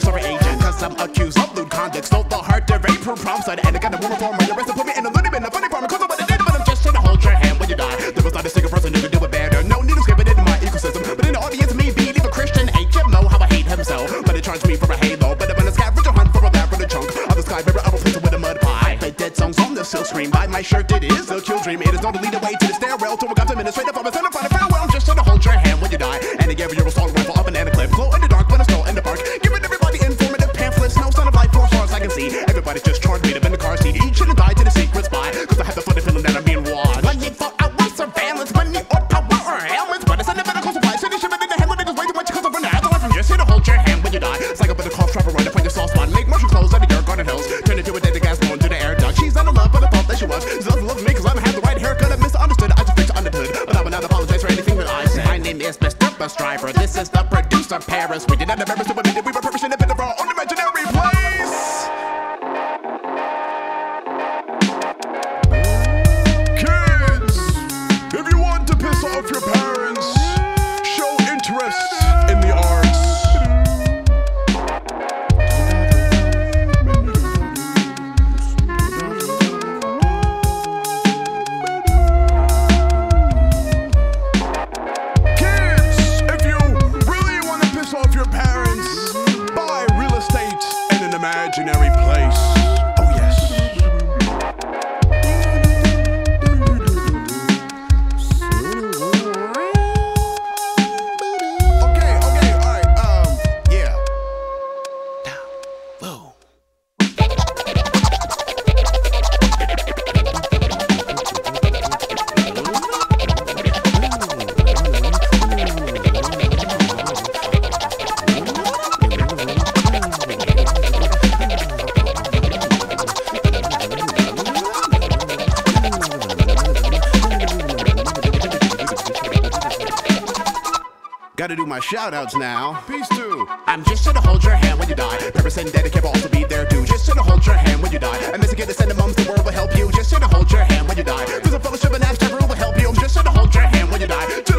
sorry agent, cause I'm accused of lewd conduct. Stole the heart to rape her prom side, and I got a woman for my arrest and put me in a little bit of funny farm. Cause I'm what I did, but I'm just trying to hold your hand when you die. There was not a single person who could do it better. No need to skip it in my ecosystem, but in the audience, me be leave a Christian HM know how I hate himself. But it charged me for a halo, but I'm in a scavenger hunt for a lab for the chunk of the sky river. I will place it with a mud pie. I play dead songs on the silk screen. By my shirt, it is a kill dream. It is not to lead away to the stairwell to a God's administrative office and a final farewell. I'm just trying to hold your hand when you die, and again you're a assault rifle up an clip. Glow in the dark, but I'm still in the park. Giving everybody informative pamphlets, no sign of life for as far as I can see. Everybody's just charged me to bend the car seat. Each should have died to the secret spy, cause I have the funny feeling that I'm being watched. Money for our surveillance, money or power or ailments, but it's in the medical supply. City shipping in the hand, niggas way too much cause I'm running out of life. I'm just here to hold your hand when you die. It's like up in the cough trap right up on your soft spot. Make mushroom clothes out of your garden hills. Turn into a dead gas going to the air duct. She's not in love, but I thought that she was. She doesn't love me cause I don't have the right haircut. I misunderstood, I just fixed understood. But I will not apologize for anything that I said. My name is Mr. Bus Driver. This is the producer Paris. We did not have ever submitted. We were purposing a bit of our own imaginary place. Kids, if you want to piss off your parents, show interest in the arts. Kids, if you really want to piss off your parents, buy real estate in an imaginary place. Oh yes. Okay, alright, yeah. Whoa. Gotta do my shout-outs now. Peace too. I'm just here to hold your hand when you die. Purpose and dedicate will also be there too. Just here to hold your hand when you die. And Mr. Get to send the mums, the world will help you. Just here to hold your hand when you die. Cause a fellowship and abstract rule will help you. I'm just here to hold your hand when you die.